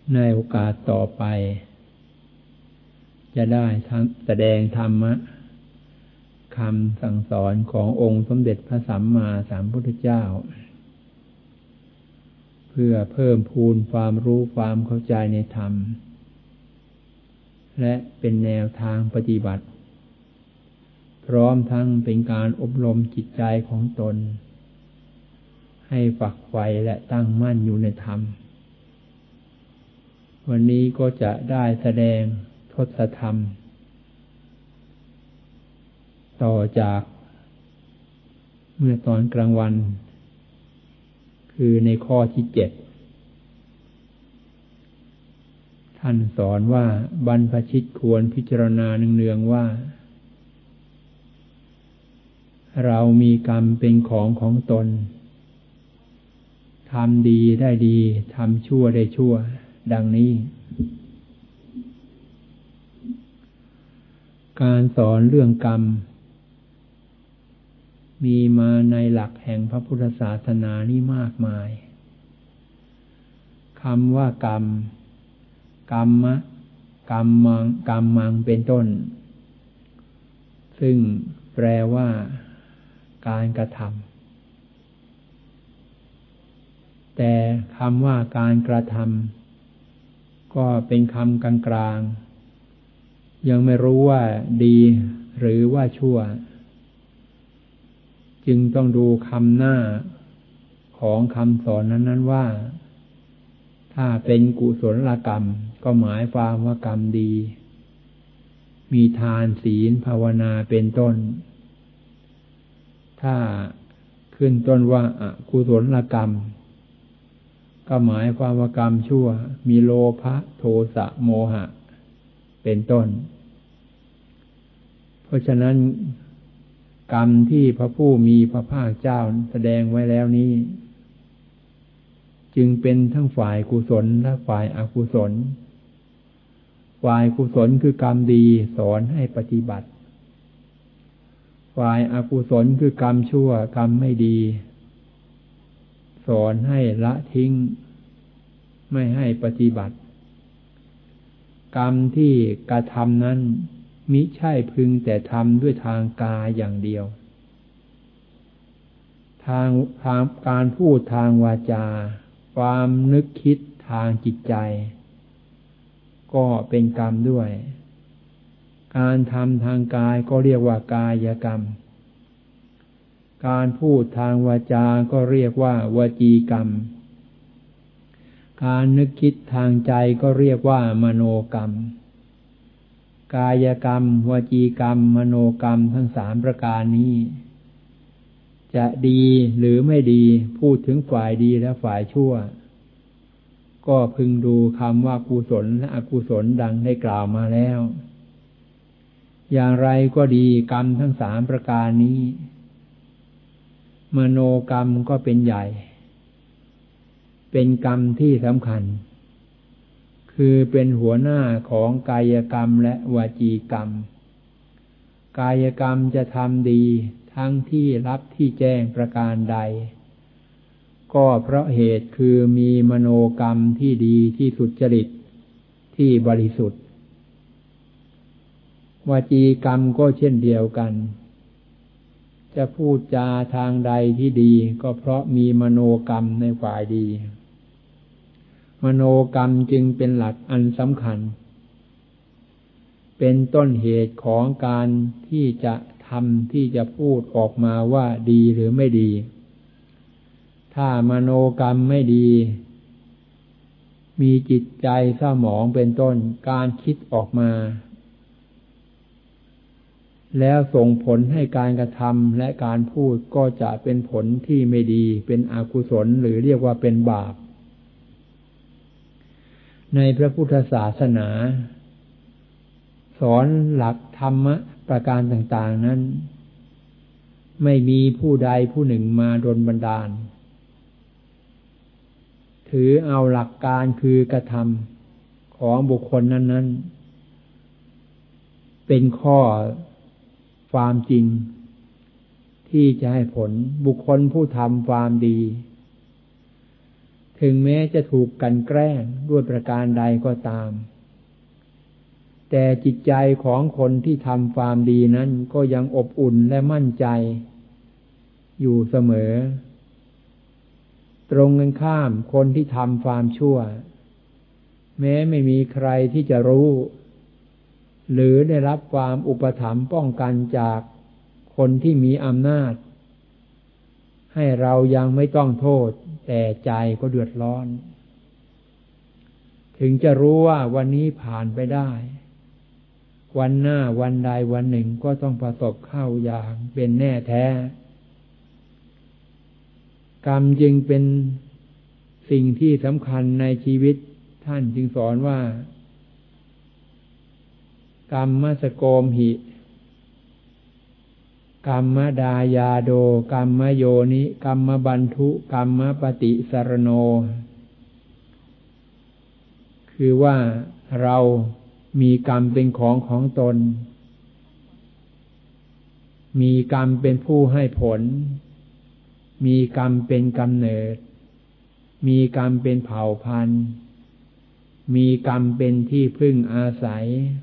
ในโอกาสต่อไปจะได้แสดงธรรมะคำสั่งสอนขององค์สมเด็จพระสัมมาสัมพุทธเจ้าเพื่อเพิ่มพูนความรู้ความเข้าใจในธรรมและเป็นแนวทางปฏิบัติพร้อมทั้งเป็นการอบรมจิตใจของตนให้ฝักใฝ่และตั้งมั่นอยู่ในธรรมวันนี้ก็จะได้แสดงทศธรรมต่อจากเมื่อตอนกลางวันคือในข้อที่7ท่านสอนว่าบรรพชิตควรพิจารณาเนืองๆว่าเรามีกรรมเป็นของตนทำดีได้ดีทำชั่วได้ชั่วดังนี้การสอนเรื่องกรรมมีมาในหลักแห่งพระพุทธศาสนานี่มากมายคำว่ากรรมกรรมะกรรมังเป็นต้นซึ่งแปลว่าการกระทำแต่คำว่าการกระทำก็เป็นคำกลางๆยังไม่รู้ว่าดีหรือว่าชั่วจึงต้องดูคำหน้าของคำสอนนั้นว่าถ้าเป็นกุศลกรรมก็หมายความว่ากรรมดีมีทานศีลภาวนาเป็นต้นถ้าขึ้นต้นว่าอกุศลกรรมก็หมายความว่ากรรมชั่วมีโลภะโทสะโมหะเป็นต้นเพราะฉะนั้นกรรมที่พระผู้มีพระภาคเจ้าแสดงไว้แล้วนี้จึงเป็นทั้งฝ่ายกุศลและฝ่ายอกุศลฝ่ายกุศลคือกรรมดีสอนให้ปฏิบัติฝ่ายอกุศลคือกรรมชั่วกรรมไม่ดีสอนให้ละทิ้งไม่ให้ปฏิบัติกรรมที่กระทำนั้นมิใช่พึงแต่ทำด้วยทางกายอย่างเดียวทางการพูดทางวาจาความนึกคิดทางจิตใจก็เป็นกรรมด้วยการทำทางกายก็เรียกว่ากายกรรมการพูดทางวาจาก็เรียกว่าวจีกรรมการนึกคิดทางใจก็เรียกว่ามโนกรรมกายกรรมวจีกรรมมโนกรรมทั้ง3ประการนี้จะดีหรือไม่ดีพูดถึงฝ่ายดีและฝ่ายชั่วก็พึงดูคำว่ากุศลและอกุศลดังได้กล่าวมาแล้วอย่างไรก็ดีกรรมทั้ง3ประการนี้มโนกรรมก็เป็นใหญ่เป็นกรรมที่สำคัญคือเป็นหัวหน้าของกายกรรมและวจีกรรมกายกรรมจะทำดีทั้งที่รับที่แจ้งประการใดก็เพราะเหตุคือมีมโนกรรมที่ดีที่สุจริตที่บริสุทธิ์วจีกรรมก็เช่นเดียวกันจะพูดจาทางใดที่ดีก็เพราะมีมโนกรรมในฝ่ายดีมโนกรรมจึงเป็นหลักอันสำคัญเป็นต้นเหตุของการที่จะทำที่จะพูดออกมาว่าดีหรือไม่ดีถ้ามโนกรรมไม่ดีมีจิตใจเศร้าหมองเป็นต้นการคิดออกมาแล้วส่งผลให้การกระทำและการพูดก็จะเป็นผลที่ไม่ดีเป็นอกุศลหรือเรียกว่าเป็นบาปในพระพุทธศาสนาสอนหลักธรรมะประการต่างๆนั้นไม่มีผู้ใดผู้หนึ่งมาดลบันดาลถือเอาหลักการคือกระทำของบุคคลนั้นๆเป็นข้อความจริงที่จะให้ผลบุคคลผู้ทำความดีถึงแม้จะถูกกลั่นแกล้งด้วยประการใดก็ตามแต่จิตใจของคนที่ทำความดีนั้นก็ยังอบอุ่นและมั่นใจอยู่เสมอตรงกันข้ามคนที่ทำความชั่วแม้ไม่มีใครที่จะรู้หรือได้รับความอุปถัมภ์ป้องกันจากคนที่มีอำนาจให้เรายังไม่ต้องโทษแต่ใจก็เดือดร้อนถึงจะรู้ว่าวันนี้ผ่านไปได้วันหน้าวันใดวันหนึ่งก็ต้องประสบเข้าอย่างเป็นแน่แท้กรรมจึงเป็นสิ่งที่สำคัญในชีวิตท่านจึงสอนว่ากรรมสโกมหิกรรมดายาโดกรรมโยนิกรรมบันทุกรรมปฏิสรโนคือว่าเรามีกรรมเป็นของตนมีกรรมเป็นผู้ให้ผลมีกรรมเป็นกำเนิดมีกรรมเป็นเผ่าพันธุ์มีกรรมเป็นที่พึ่งอาศัย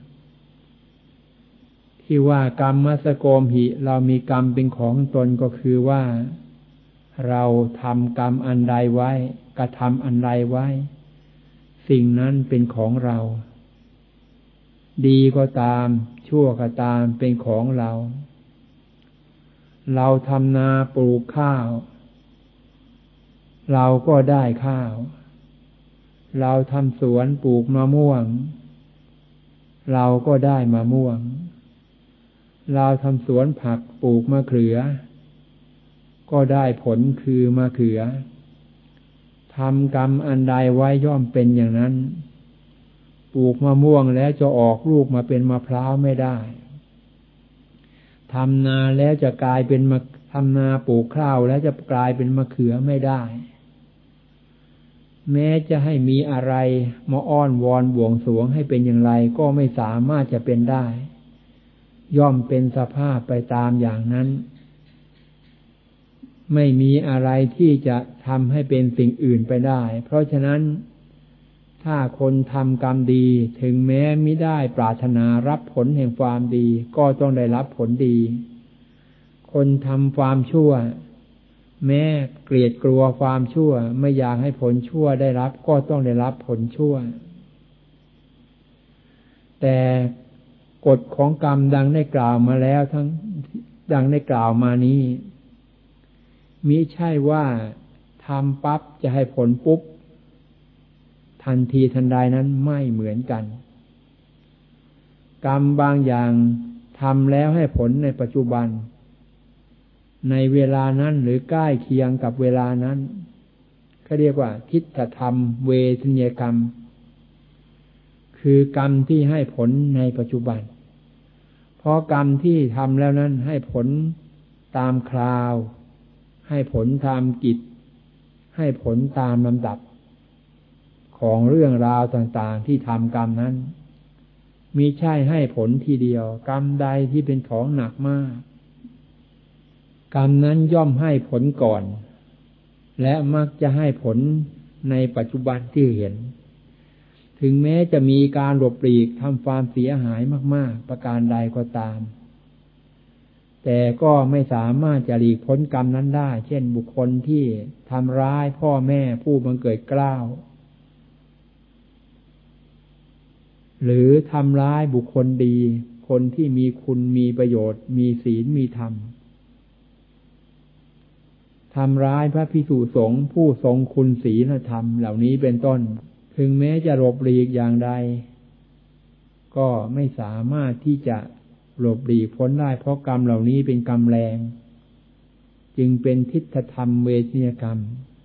ที่ว่ากรรมสโกมหิเรามีกรรมเป็นของตนก็คือว่าเราทำกรรมอันใดไว้กระทำอันใดไว้สิ่งนั้นเป็นของเราดีก็ตามชั่วก็ตามเป็นของเราเราทำนาปลูกข้าวเราก็ได้ข้าวเราทำสวนปลูกมะม่วงเราก็ได้มะม่วงเราทำสวนผักปลูกมะเขือก็ได้ผลคือมะเขือทำกรรมอันใดไว้ย่อมเป็นอย่างนั้นปลูกมะม่วงแล้วจะออกลูกมาเป็นมะพร้าวไม่ได้ทำนาแล้วจะกลายเป็นทำนาปลูกข้าวแล้วจะกลายเป็นมะเขือไม่ได้แม้จะให้มีอะไรมาอ้อนวอนบวงสรวงให้เป็นอย่างไรก็ไม่สามารถจะเป็นได้ย่อมเป็นสภาพไปตามอย่างนั้นไม่มีอะไรที่จะทำให้เป็นสิ่งอื่นไปได้เพราะฉะนั้นถ้าคนทำกรรมดีถึงแม้มิได้ปรารถนารับผลแห่งความดีก็ต้องได้รับผลดีคนทำความชั่วแม้เกลียดกลัวความชั่วไม่อยากให้ผลชั่วได้รับก็ต้องได้รับผลชั่วแต่กฎของกรรมดังได้กล่าวมาแล้วทั้งดังได้กล่าวมานี้มิใช่ว่าทำปั๊บจะให้ผลปุ๊บทันทีทันใดนั้นไม่เหมือนกันกรรมบางอย่างทำแล้วให้ผลในปัจจุบันในเวลานั้นหรือใกล้เคียงกับเวลานั้นก็เรียกว่าทิฏฐธรรมเวทนิยกรรมคือกรรมที่ให้ผลในปัจจุบันเพราะกรรมที่ทำแล้วนั้นให้ผลตามคราวให้ผลตามกิจให้ผลตามลำดับของเรื่องราวต่างๆที่ทำกรรมนั้นมิใช่ให้ผลทีเดียวกรรมใดที่เป็นของหนักมากกรรมนั้นย่อมให้ผลก่อนและมักจะให้ผลในปัจจุบันที่เห็นถึงแม้จะมีการหลบหลีกทำความเสียหายมากๆประการใดก็ตามแต่ก็ไม่สามารถจะหลีกพ้นกรรมนั้นได้เช่นบุคคลที่ทำร้ายพ่อแม่ผู้บังเกิดเกล้าหรือทำร้ายบุคคลดีคนที่มีคุณมีประโยชน์มีศีลมีธรรมทำร้ายพระภิกษุสงฆ์ผู้ทรงคุณศีลธรรมเหล่านี้เป็นต้นถึงแม้จะหลบหลีกอย่างใดก็ไม่สามารถที่จะหลบหลีกพ้นได้เพราะกรรมเหล่านี้เป็นกรรมแรงจึงเป็นทิฏฐธรรมเวทนิยกรรม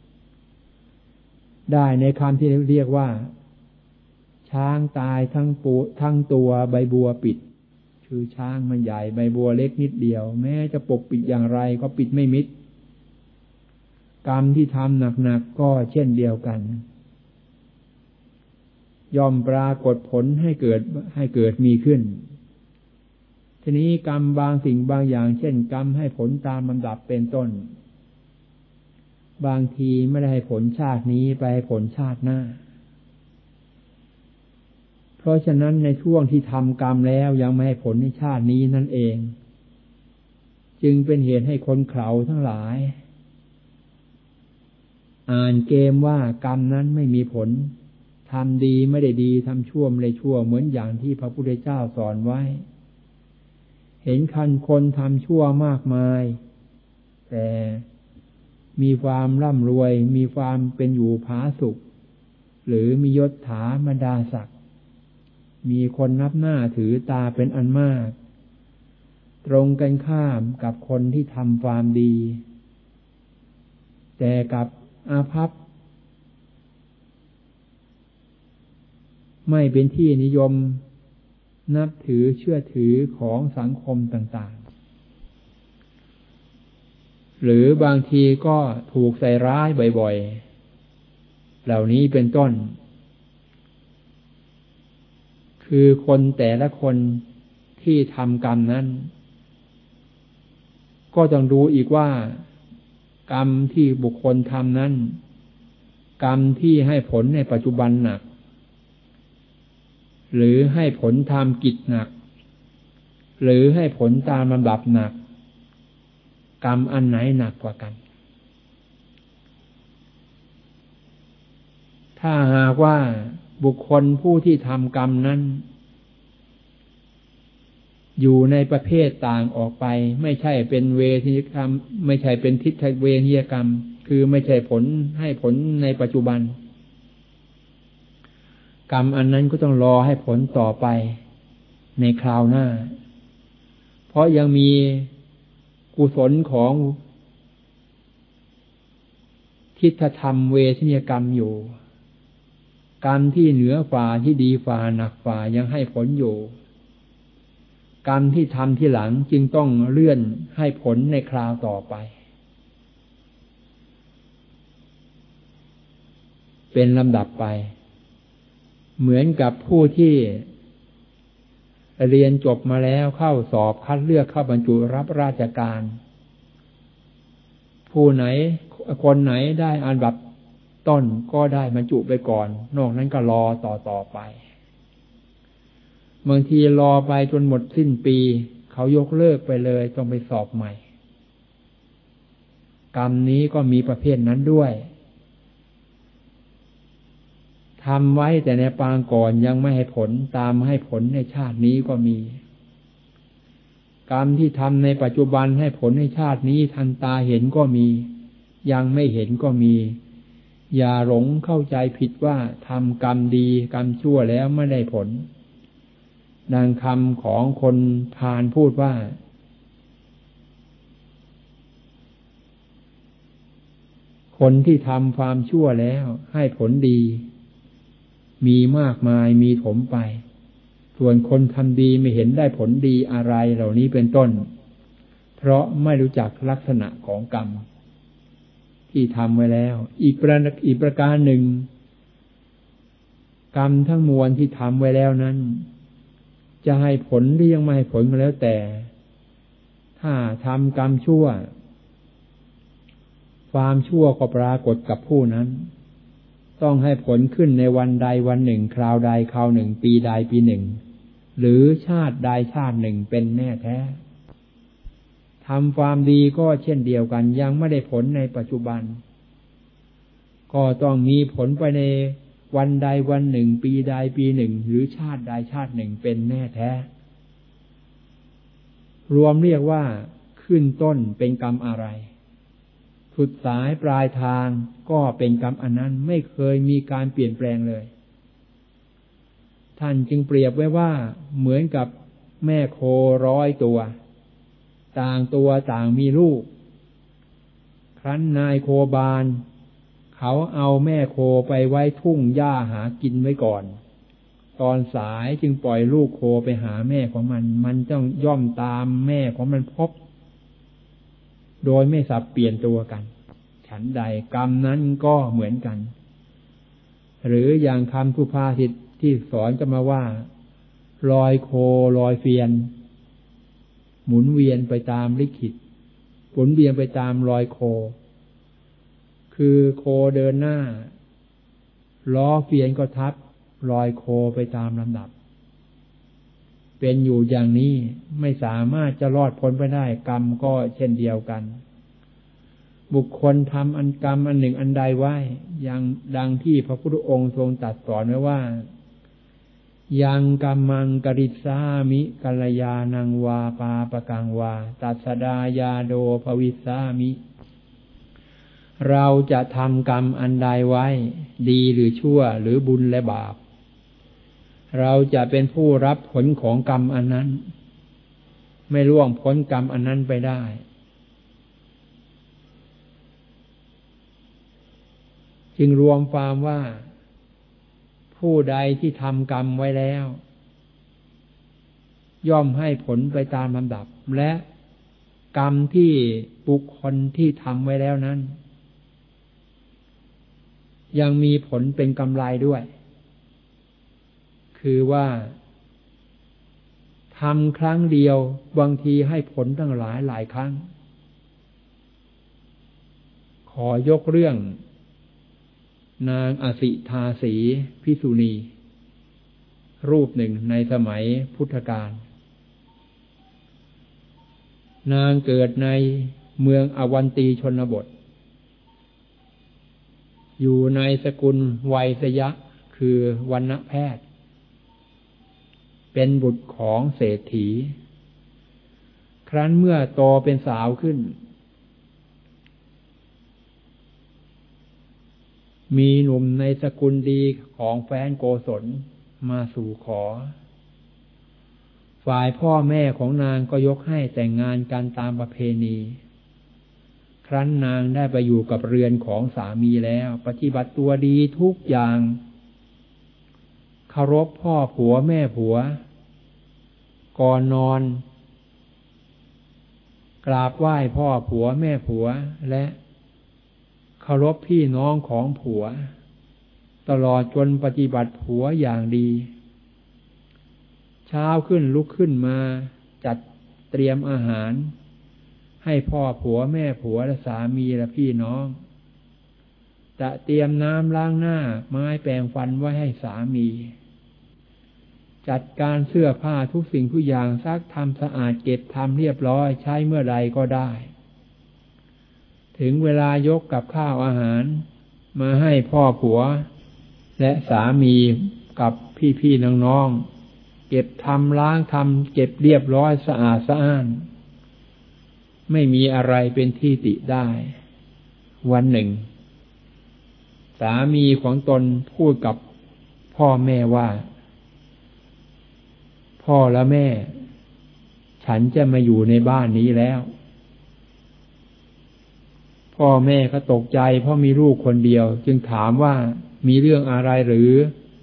ได้ในคำที่เรียกว่าช้างตายทั้งตัวใบบัวปิดคือช้างมันใหญ่ใบบัวเล็กนิดเดียวแม้จะปกปิดอย่างไรก็ปิดไม่มิดกรรมที่ทำหนักๆก็เช่นเดียวกันย่อมปรากฏผลให้เกิดมีขึ้นทีนี้กรรมบางสิ่งบางอย่างเช่นกรรมให้ผลตามลำดับเป็นต้นบางทีไม่ได้ให้ผลชาตินี้ไปให้ผลชาติหน้าเพราะฉะนั้นในช่วงที่ทำกรรมแล้วยังไม่ให้ผลในชาตินี้นั่นเองจึงเป็นเหตุให้คนเขลาทั้งหลายอ่านเกมว่ากรรมนั้นไม่มีผลทำดีไม่ได้ดีทำชั่วไม่ได้ชั่วเหมือนอย่างที่พระพุทธเจ้าสอนไว้เห็นคนทำชั่วมากมายแต่มีความร่ำรวยมีความเป็นอยู่ผาสุกหรือมียศถาบรรดาศักดิ์มีคนนับหน้าถือตาเป็นอันมากตรงกันข้ามกับคนที่ทำความดีแต่กับอาภัพไม่เป็นที่นิยมนับถือเชื่อถือของสังคมต่างๆหรือบางทีก็ถูกใส่ร้ายบ่อยๆเหล่านี้เป็นต้นคือคนแต่ละคนที่ทำกรรมนั้นก็ต้องดูอีกว่ากรรมที่บุคคลทำนั้นกรรมที่ให้ผลในปัจจุบันหนักหรือให้ผลทำกิจหนักหรือให้ผลตามลำดับหนักกรรมอันไหนหนักกว่ากันถ้าหากว่าบุคคลผู้ที่ทำกรรมนั้นอยู่ในประเภทต่างออกไปไม่ใช่เป็นเวทีกรรมไม่ใช่เป็นทิฏฐเวทีกรรมคือไม่ใช่ผลให้ผลในปัจจุบันกรรมอันนั้นก็ต้องรอให้ผลต่อไปในคราวหน้าเพราะยังมีกุศลของทิฏฐธรรมเวทนิยกรรมอยู่กรรมที่เหนือฝ่าที่ดีฝ่าหนักฝ่ายังให้ผลอยู่กรรมที่ทำที่หลังจึงต้องเลื่อนให้ผลในคราวต่อไปเป็นลำดับไปเหมือนกับผู้ที่เรียนจบมาแล้วเข้าสอบคัดเลือกเข้าบรรจุรับราชการคนไหนได้อันดับต้นก็ได้บรรจุไปก่อนนอกนั้นก็รอต่อไปบางทีรอไปจนหมดสิ้นปีเขายกเลิกไปเลยต้องไปสอบใหม่กรรมนี้ก็มีประเภทนั้นด้วยทำไว้แต่ในปางก่อนยังไม่ให้ผลตามให้ผลในชาตินี้ก็มีกรรมที่ทำในปัจจุบันให้ผลในชาตินี้ทันตาเห็นก็มียังไม่เห็นก็มีอย่าหลงเข้าใจผิดว่าทำกรรมดีกรรมชั่วแล้วไม่ได้ผลดังคำของคนพาลพูดว่าคนที่ทำความชั่วแล้วให้ผลดีมีมากมายมีถมไปส่วนคนทำดีไม่เห็นได้ผลดีอะไรเหล่านี้เป็นต้นเพราะไม่รู้จักลักษณะของกรรมที่ทำไว้แล้วอีกประการหนึ่งกรรมทั้งมวลที่ทำไว้แล้วนั้นจะให้ผลหรือยังไม่ให้ผลก็แล้วแต่ถ้าทำกรรมชั่วความชั่วก็ปรากฏกับผู้นั้นต้องให้ผลขึ้นในวันใดวันหนึ่งคราวใดคราวหนึ่งปีใดปีหนึ่งหรือชาติใดชาติหนึ่งเป็นแน่แท้ทำความดีก็เช่นเดียวกันยังไม่ได้ผลในปัจจุบันก็ต้องมีผลไปในวันใดวันหนึ่งปีใดปีหนึ่งหรือชาติใดชาติหนึ่งเป็นแน่แท้รวมเรียกว่าขึ้นต้นเป็นกรรมอะไรสุดสายปลายทางก็เป็นกรรมอันนั้นไม่เคยมีการเปลี่ยนแปลงเลยท่านจึงเปรียบไว้ว่าเหมือนกับแม่โค100 ตัวต่างตัวต่างมีลูกครั้นนายโคบาลเขาเอาแม่โคไปไว้ทุ่งหญ้าหากินไว้ก่อนตอนสายจึงปล่อยลูกโคไปหาแม่ของมันต้องย่อมตามแม่ของมันพบโดยไม่สับเปลี่ยนตัวกันฉันใดกรรมนั้นก็เหมือนกันหรืออย่างคำสุภาษิตที่สอนกันมาว่าลอยโคลอยเฟียนหมุนเวียนไปตามลิขิตหมุนเวียนไปตามลอยโคคคือโคเดินหน้าล้อเฟียนก็ทับรอยโคไปตามลำดับเป็นอยู่อย่างนี้ไม่สามารถจะรอดพ้นไปได้กรรมก็เช่นเดียวกันบุคคลทำอันกรรมอันหนึ่งอันใดไว้อย่างดังที่พระพุทธองค์ทรงตรัสสอนไว้ว่ายังกัมมังกริสามิกัลยาณังวาปาปกังวาตัสสดายาโดภวิสสามิเราจะทำกรรมอันใดไว้ดีหรือชั่วหรือบุญและบาปเราจะเป็นผู้รับผลของกรรมอันนั้นไม่ล่วงพ้นกรรมอันนั้นไปได้จึงรวมความว่าผู้ใดที่ทำกรรมไว้แล้วย่อมให้ผลไปตามลำดับและกรรมที่บุคคลที่ทำไว้แล้วนั้นยังมีผลเป็นกำไรด้วยคือว่าทำครั้งเดียวบางทีให้ผลตั้งหลายครั้งขอยกเรื่องนางอสิทาสีภิกษุณีรูปหนึ่งในสมัยพุทธกาลนางเกิดในเมืองอวันตีชนบทอยู่ในสกุลไวยสยะคือวรรณแพทย์เป็นบุตรของเศรษฐีครั้นเมื่อโตเป็นสาวขึ้นมีหนุ่มในสกุลดีของแฟนโกศลมาสู่ขอฝ่ายพ่อแม่ของนางก็ยกให้แต่งงานกันตามประเพณีครั้นนางได้ไปอยู่กับเรือนของสามีแล้วปฏิบัติตัวดีทุกอย่างเคารพพ่อผัวแม่ผัวก่อนนอนกราบไหว้พ่อผัวแม่ผัวและเคารพพี่น้องของผัวตลอดจนปฏิบัติผัวอย่างดีเช้าขึ้นลุกขึ้นมาจัดเตรียมอาหารให้พ่อผัวแม่ผัวและสามีและพี่น้องจะเตรียมน้ำล้างหน้าไม้แปรงฟันไว้ให้สามีจัดการเสื้อผ้าทุกสิ่งทุกอย่างซักทำสะอาดเก็บทำเรียบร้อยใช้เมื่อใดก็ได้ถึงเวลายกกับข้าวอาหารมาให้พ่อผัวและสามีกับพี่ๆน้องๆเก็บทำล้างทำเก็บเรียบร้อยสะอาดสะอ้านไม่มีอะไรเป็นที่ติได้วันหนึ่งสามีของตนพูดกับพ่อแม่ว่าพ่อและแม่ฉันจะมาอยู่ในบ้านนี้แล้วพ่อแม่ก็ตกใจเพราะมีลูกคนเดียวจึงถามว่ามีเรื่องอะไรหรือ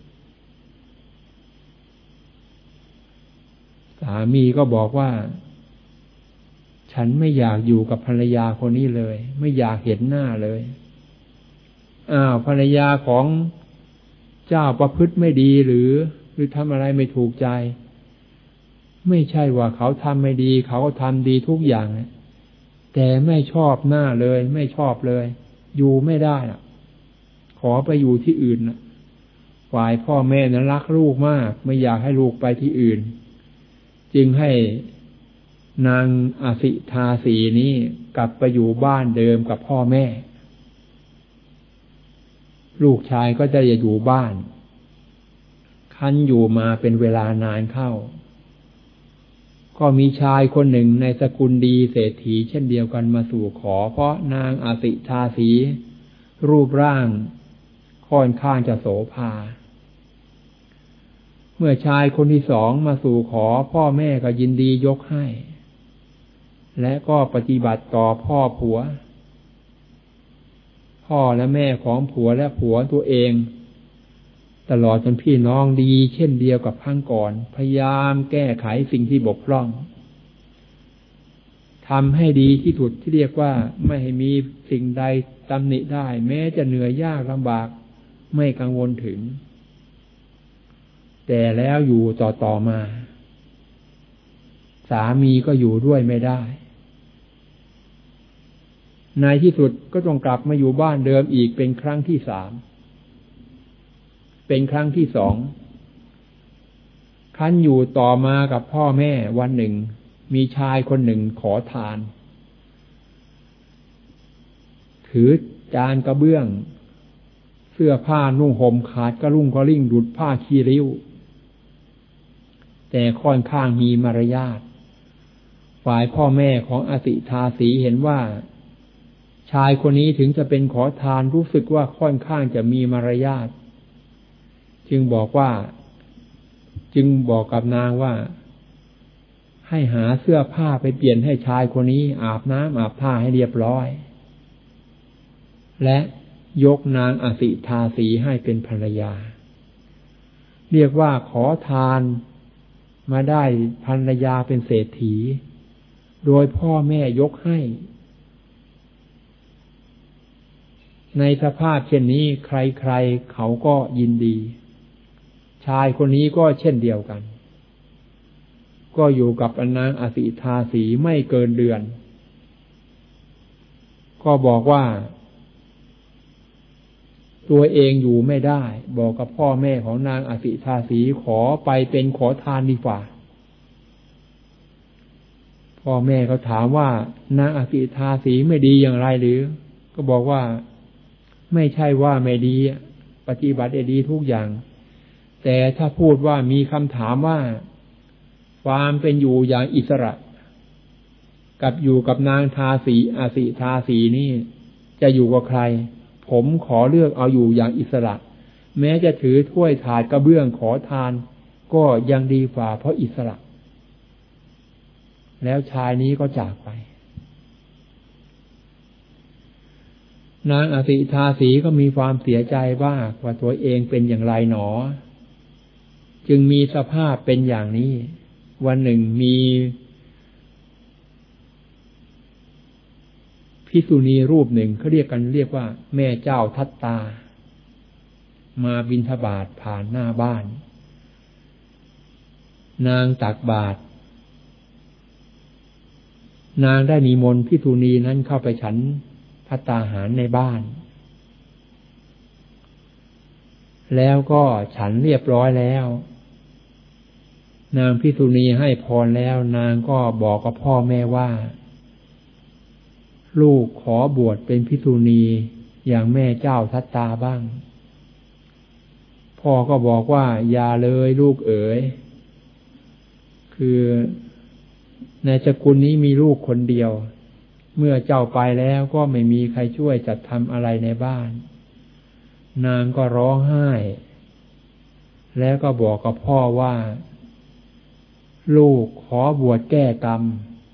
สามีก็บอกว่าฉันไม่อยากอยู่กับภรรยาคนนี้เลยไม่อยากเห็นหน้าเลยภรรยาของเจ้าประพฤติไม่ดีหรือทำอะไรไม่ถูกใจไม่ใช่ว่าเขาทำไม่ดีเขาทำดีทุกอย่างแต่ไม่ชอบหน้าเลยไม่ชอบเลยอยู่ไม่ได้ขอไปอยู่ที่อื่นฝ่ายพ่อแม่นั้นรักลูกมากไม่อยากให้ลูกไปที่อื่นจึงให้นางอสิทาสีนี้กลับไปอยู่บ้านเดิมกับพ่อแม่ลูกชายก็จะอยู่บ้านคันอยู่มาเป็นเวลานานเข้าก็มีชายคนหนึ่งในสกุลดีเศรษฐีเช่นเดียวกันมาสู่ขอเพราะนางอสิทาสีรูปร่างค่อนข้างจะโสภาเมื่อชายคนที่สองมาสู่ขอพ่อแม่ก็ยินดียกให้และก็ปฏิบัติต่อพ่อผัวพ่อและแม่ของผัวและผัวตัวเองตลอดจนพี่น้องดีเช่นเดียวกับครั้งก่อนพยายามแก้ไขสิ่งที่บกพร่องทำให้ดีที่สุดที่เรียกว่าไม่ให้มีสิ่งใดตำหนิได้แม้จะเหนื่อยยากลำบากไม่กังวลถึงแต่แล้วอยู่ต่อมาสามีก็อยู่ด้วยไม่ได้ในที่สุดก็ต้องกลับมาอยู่บ้านเดิมอีกเป็นครั้งที่3เป็นครั้งที่2ครั้นอยู่ต่อมากับพ่อแม่วันหนึ่งมีชายคนหนึ่งขอทานถือจานกระเบื้องเสื้อผ้านุ่งห่มขาดกระรุ่งกระริ่งดุจผ้าขี้ริ้วแต่ค่อนข้างมีมารยาทฝ่ายพ่อแม่ของอสิทาสีเห็นว่าชายคนนี้ถึงจะเป็นขอทานรู้สึกว่าค่อนข้างจะมีมารยาทจึงบอกกับนางว่าให้หาเสื้อผ้าไปเปลี่ยนให้ชายคนนี้อาบน้ำอาบท่าให้เรียบร้อยและยกนางอสิทาสีให้เป็นภรรยาเรียกว่าขอทานมาได้ภรรยาเป็นเศรษฐีโดยพ่อแม่ยกให้ในสภาพเช่นนี้ใครๆเขาก็ยินดีชายคนนี้ก็เช่นเดียวกันก็อยู่กับนางอสิทาสีไม่เกินเดือนก็บอกว่าตัวเองอยู่ไม่ได้บอกกับพ่อแม่ของนางอสิทาสีขอไปเป็นขอทานดีกว่าพ่อแม่เขาถามว่านางอสิทาสีไม่ดีอย่างไรหรือก็บอกว่าไม่ใช่ว่าไม่ดีปฏิบัติได้ดีทุกอย่างแต่ถ้าพูดว่ามีคำถามว่าความเป็นอยู่อย่างอิสระกับอยู่กับนางทาสีอสิทาสีนี่จะอยู่กับใครผมขอเลือกเอาอยู่อย่างอิสระแม้จะถือถ้วยถาดกระเบื้องขอทานก็ยังดีกว่าเพราะอิสระแล้วชายนี้ก็จากไปนางอสิทาสีก็มีความเสียใจว่าตัวเองเป็นอย่างไรหนอจึงมีสภาพเป็นอย่างนี้วันหนึ่งมีภิกษุณีรูปหนึ่งเขาเรียกว่าแม่เจ้าทัตตามาบิณฑบาตผ่านหน้าบ้านนางตักบาตรนางได้นิมนต์ภิกษุณีนั้นเข้าไปฉันภัตตาหารในบ้านแล้วก็ฉันเรียบร้อยแล้วนางภิกษุณีให้พรแล้วนางก็บอกกับพ่อแม่ว่าลูกขอบวชเป็นภิกษุณีอย่างแม่เจ้าทัตตาบ้างพ่อก็บอกว่าอย่าเลยลูกเอ๋ยคือในสกุลนี้มีลูกคนเดียวเมื่อเจ้าไปแล้วก็ไม่มีใครช่วยจัดทำอะไรในบ้านนางก็ร้องไห้แล้วก็บอกกับพ่อว่าลูกขอบวชแก้กรรม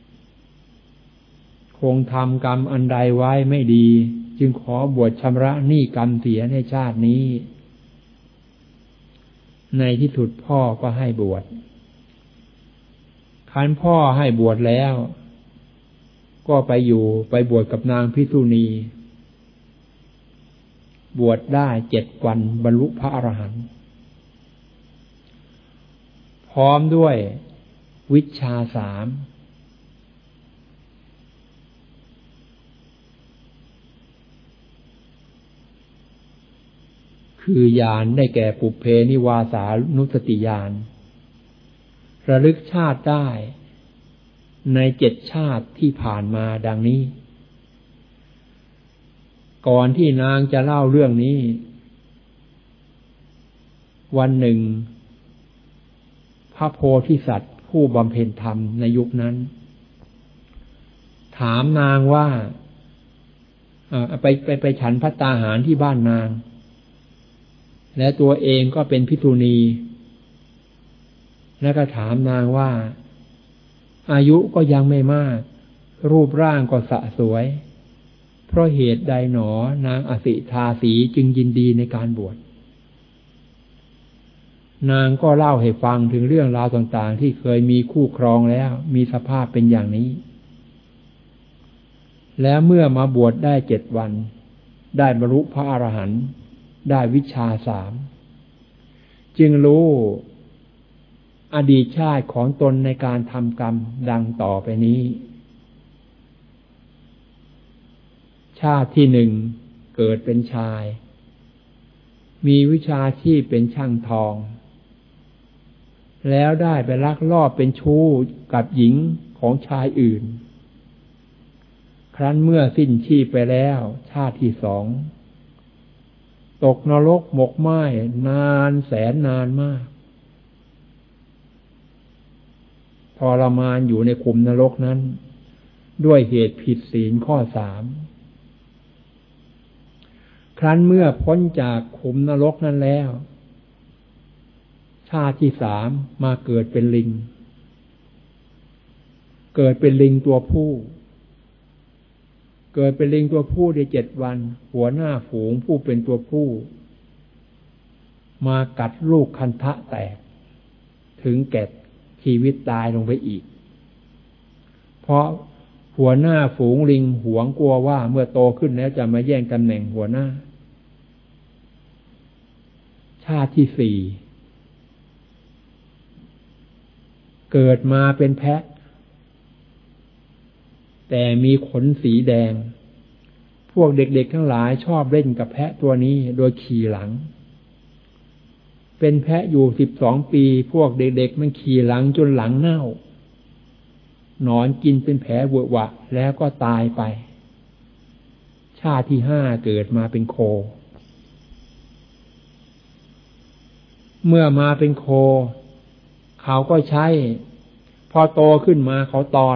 คงทำกรรมอันใดไว้ไม่ดีจึงขอบวชชำระหนี้กรรมเสียในชาตินี้ในที่สุดพ่อก็ให้บวชครั้นพ่อให้บวชแล้วก็ไปบวชกับนางภิกษุณีบวชได้7 วันบรรลุพระอรหันต์พร้อมด้วยวิชชา3คือญาณได้แก่ปุพเพนิวาสานุสติญาณระลึกชาติได้ใน7 ชาติที่ผ่านมาดังนี้ก่อนที่นางจะเล่าเรื่องนี้วันหนึ่งพระโพธิสัตว์ผู้บำเพ็ญธรรมในยุคนั้นถามนางว่าไปฉันภัตตาหารที่บ้านนางและตัวเองก็เป็นภิกษุณีแล้วก็ถามนางว่าอายุก็ยังไม่มากรูปร่างก็สะสวยเพราะเหตุใดหนอนางอสิทาสีจึงยินดีในการบวชนางก็เล่าให้ฟังถึงเรื่องราวต่างๆที่เคยมีคู่ครองแล้วมีสภาพเป็นอย่างนี้แล้วเมื่อมาบวชได้7 วันได้บรรลุพระอรหันต์ได้วิชชา3จึงรู้อดีตชาติของตนในการทำกรรมดังต่อไปนี้ชาติที่หนึ่งเกิดเป็นชายมีวิชาชีพเป็นช่างทองแล้วได้ไปลักลอบเป็นชู้กับหญิงของชายอื่นครั้นเมื่อสิ้นชีพไปแล้วชาติที่สองตกนรกหมกไหม้นานแสนนานมากทรมานอยู่ในขุมนรกนั้นด้วยเหตุผิดศีลข้อสามครั้นเมื่อพ้นจากขุมนรกนั้นแล้วชาติที่สามมาเกิดเป็นลิงเกิดเป็นลิงตัวผู้เกิดเป็นลิงตัวผู้ได้7 วันหัวหน้าฝูงผู้เป็นตัวผู้มากัดลูกคันทะแตกถึงแก่ชีวิตตายลงไปอีกเพราะหัวหน้าฝูงลิงหวงกลัวว่าเมื่อโตขึ้นแล้วจะมาแย่งตำแหน่งหัวหน้าชาติที่สี่เกิดมาเป็นแพะแต่มีขนสีแดงพวกเด็กๆทั้งหลายชอบเล่นกับแพะตัวนี้โดยขี่หลังเป็นแพะอยู่12 ปีพวกเด็กๆมันขี่หลังจนหลังเน่าหนอนกินเป็นแผลเวอะหวะแล้วก็ตายไปชาติที่ห้าเกิดมาเป็นโคเมื่อมาเป็นโคเขาก็ใช้พอโตขึ้นมาเขาตอน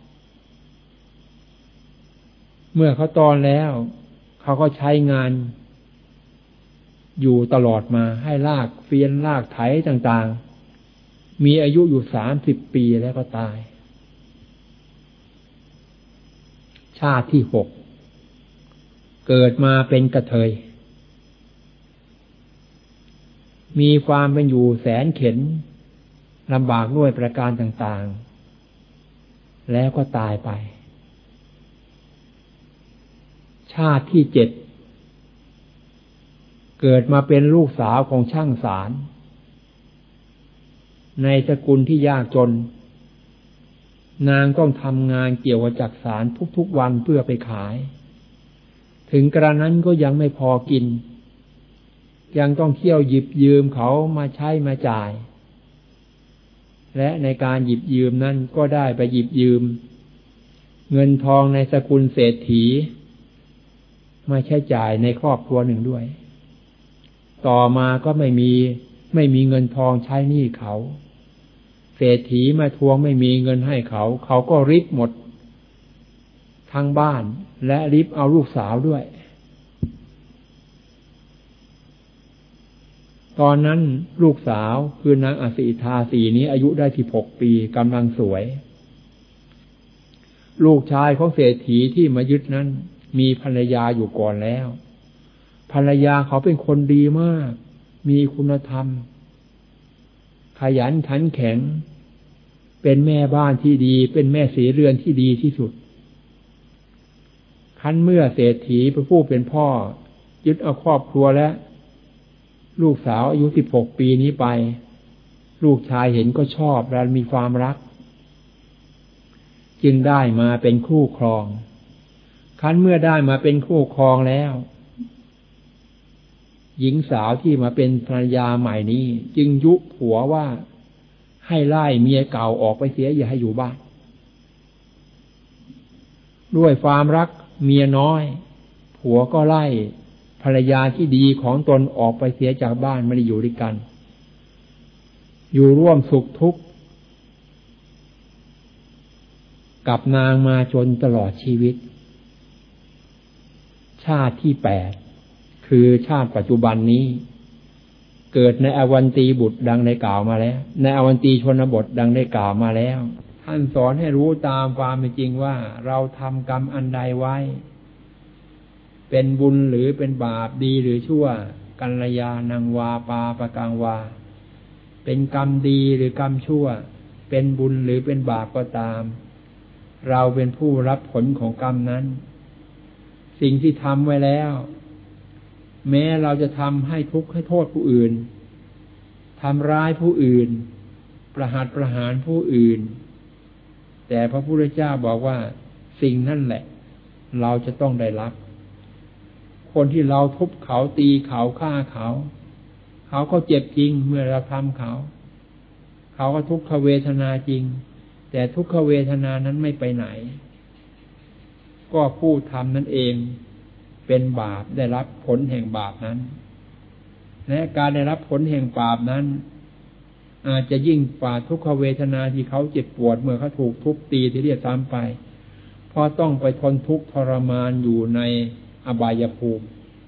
เมื่อเขาตอนแล้วเขาก็ใช้งานอยู่ตลอดมาให้ลากเฟียนลากไถต่างๆมีอายุอยู่30 ปีแล้วก็ตายชาติที่6เกิดมาเป็นกระเทยมีความเป็นอยู่แสนเข็ญลำบากด้วยประการต่างๆแล้วก็ตายไปชาติที่7เกิดมาเป็นลูกสาวของช่างสารในตระกูลที่ยากจนนางต้องทำงานเกี่ยวกับจักสารทุกๆวันเพื่อไปขายถึงกระนั้นก็ยังไม่พอกินยังต้องเที่ยวหยิบยืมเขามาใช้มาจ่ายและในการหยิบยืมนั้นก็ได้ไปหยิบยืมเงินทองในสกุลเศรษฐีมาใช้จ่ายในครอบครัวหนึ่งด้วยต่อมาก็ไม่มีเงินทองใช้หนี้เขาเศรษฐีมาทวงไม่มีเงินให้เขาเขาก็ริบหมดทั้งบ้านและริบเอาลูกสาวด้วยตอนนั้นลูกสาวคือนางอสิทาสีนี้อายุได้16 ปีกำลังสวยลูกชายของเศรษฐีที่มายึดนั้นมีภรรยาอยู่ก่อนแล้วภรรยาเขาเป็นคนดีมากมีคุณธรรมขยันขันแข็งเป็นแม่บ้านที่ดีเป็นแม่ศรีเรือนที่ดีที่สุดครั้นเมื่อเศรษฐีผู้เป็นพ่อยึดเอาครอบครัวและลูกสาวอายุ16 ปีนี้ไปลูกชายเห็นก็ชอบและมีความรักจึงได้มาเป็นคู่ครองครั้นเมื่อได้มาเป็นคู่ครองแล้วหญิงสาวที่มาเป็นภรรยาใหม่นี้จึงยุผัวว่าให้ไล่เมียเก่าออกไปเสียอย่าให้อยู่บ้านด้วยความรักเมียน้อยผัวก็ไล่ภรรยาที่ดีของตนออกไปเสียจากบ้านไม่ได้อยู่ด้วยกันอยู่ร่วมสุขทุกข์กับนางมาจนตลอดชีวิตชาติที่8คือชาติปัจจุบันนี้เกิดในอวันตีบุตรดังได้กล่าวมาแล้วในอวันตีชนบทดังได้กล่าวมาแล้วท่านสอนให้รู้ตามความเป็นจริงว่าเราทำกรรมอันใดไว้เป็นบุญหรือเป็นบาปดีหรือชั่วกัลยาณังวาปาปกังวาเป็นกรรมดีหรือกรรมชั่วเป็นบุญหรือเป็นบาปก็ตามเราเป็นผู้รับผลของกรรมนั้นสิ่งที่ทำไว้แล้วแม้เราจะทำให้ทุกข์ให้โทษผู้อื่นทำร้ายผู้อื่นประหารผู้อื่นแต่พระพุทธเจ้าบอกว่าสิ่งนั่นแหละเราจะต้องได้รับคนที่เราทุบเขาตีเขาฆ่าเขาก็เจ็บจริงเมื่อเราทำเขาก็ทุกขเวทนาจริงแต่ทุกขเวทนานั้นไม่ไปไหนก็ผู้ทำนั่นเองเป็นบาปได้รับผลแห่งบาปนั้นและการได้รับผลแห่งบาปนั้นอาจจะยิ่งกว่าทุกขเวทนาที่เขาเจ็บปวดเมื่อเขาถูกทุบตีที่เรียกซ้ำไปเพราะต้องไปทนทุกข์ทรมานอยู่ในอบายภูมิ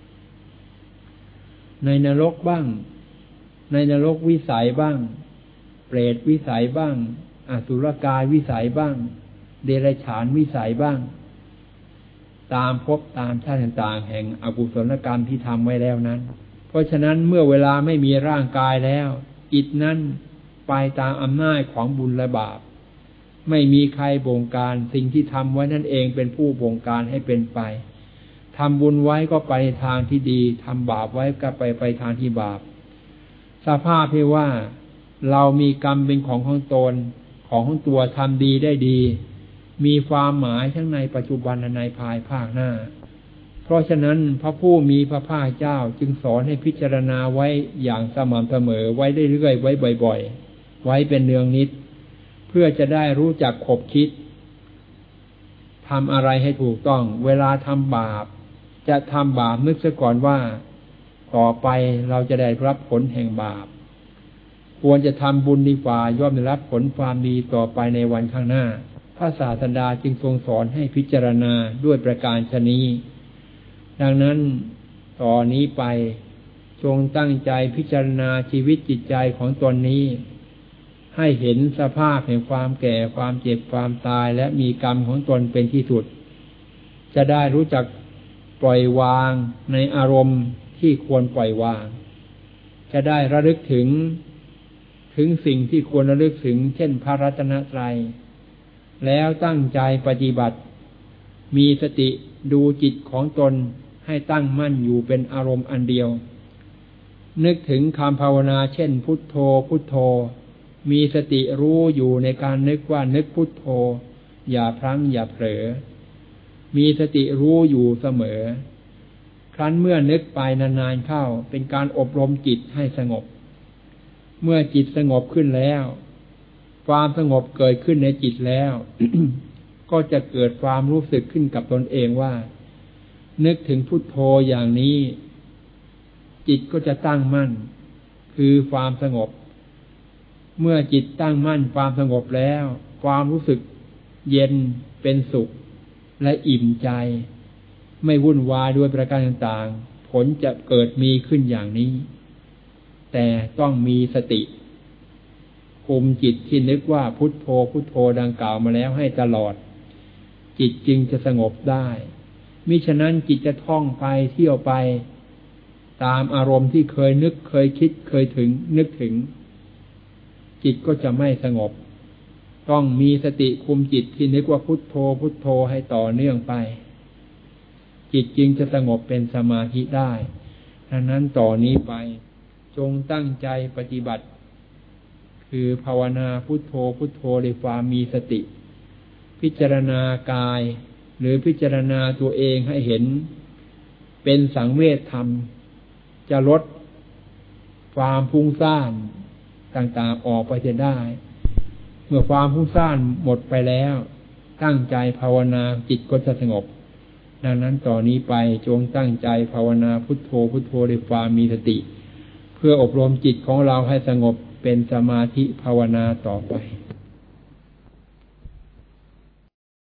ในนรกบ้างในนรกวิสัยบ้างเปรตวิสัยบ้างอสุรกายวิสัยบ้างเดรัจฉานวิสัยบ้างตามภพตามชาติต่างๆแห่งอกุศลกรรมที่ทำไว้แล้วนั้นเพราะฉะนั้นเมื่อเวลาไม่มีร่างกายแล้วจิตนั้นไปตามอำนาจของบุญและบาปไม่มีใครบงการสิ่งที่ทำไว้นั่นเองเป็นผู้บงการให้เป็นไปทำบุญไว้ก็ไปในทางที่ดีทำบาปไว้ก็ไปทางที่บาปสภาพที่ว่าเรามีกรรมเป็นของตนของตัวทำดีได้ดีมีความหมายทั้งในปัจจุบันและในภายภาคหน้าเพราะฉะนั้นพระผู้มีพระภาคเจ้าจึงสอนให้พิจารณาไว้อย่างสม่ำเสมอไว้เรื่อยๆไว้บ่อยๆไว้เป็นเนืองนิดเพื่อจะได้รู้จักขบคิดทำอะไรให้ถูกต้องเวลาทำบาปจะทำบาปนึกซะก่อนว่าต่อไปเราจะได้รับผลแห่งบาปควรจะทำบุญดีกว่าย่อมได้รับผลความดีต่อไปในวันข้างหน้าพระศาสดาจึงทรงสอนให้พิจารณาด้วยประการฉะนี้ดังนั้นต่อนนี้ไปจงตั้งใจพิจารณาชีวิตจิตใจของตนนี้ให้เห็นสภาพแห่งความแก่ความเจ็บความตายและมีกรรมของตนเป็นที่สุดจะได้รู้จักปล่อยวางในอารมณ์ที่ควรปล่อยวางจะได้ระลึกถึงสิ่งที่ควรระลึกถึงเช่นพระรัตนตรัยแล้วตั้งใจปฏิบัติมีสติดูจิตของตนให้ตั้งมั่นอยู่เป็นอารมณ์อันเดียวนึกถึงคำภาวนาเช่นพุทโธพุทโธมีสติรู้อยู่ในการนึกว่านึกพุทโธอย่าพลั้งอย่าเผลอมีสติรู้อยู่เสมอครั้นเมื่อนึกไปนานๆเข้าเป็นการอบรมจิตให้สงบเมื่อจิตสงบขึ้นแล้วความสงบเกิดขึ้นในจิตแล้ว ก็จะเกิดความรู้สึกขึ้นกับตนเองว่านึกถึงพุทโธอย่างนี้จิตก็จะตั้งมั่นคือความสงบเมื่อจิตตั้งมั่นความสงบแล้วความรู้สึกเย็นเป็นสุขและอิ่มใจไม่วุ่นวายด้วยประการต่างๆผลจะเกิดมีขึ้นอย่างนี้แต่ต้องมีสติคุมจิตที่นึกว่าพุทโธพุทโธดังกล่าวมาแล้วให้ตลอดจิตจึงจะสงบได้มิฉะนั้นจิตจะท่องไปเที่ยวไปตามอารมณ์ที่เคยนึกเคยคิดเคยนึกถึงจิตก็จะไม่สงบต้องมีสติคุมจิตที่นึกว่าพุทโธพุทโธให้ต่อเนื่องไปจิตจึงจะสงบเป็นสมาธิได้ดังนั้นต่อนนี้ไปจงตั้งใจปฏิบัติคือภาวนาพุทโธพุทโธด้วยความมีสติพิจารณากายหรือพิจารณาตัวเองให้เห็นเป็นสังเวชธรรมจะลดความฟุ้งซ่านต่างๆออกไปจะได้เมื่อความฟุ้งซ่านหมดไปแล้วตั้งใจภาวนาจิตก็จะสงบดังนั้นต่อนนี้ไปจงตั้งใจภาวนาพุทโธพุทโธด้วยความมีสติเพื่ออบรมจิตของเราให้สงบเป็นสมาธิภาวนาต่อไป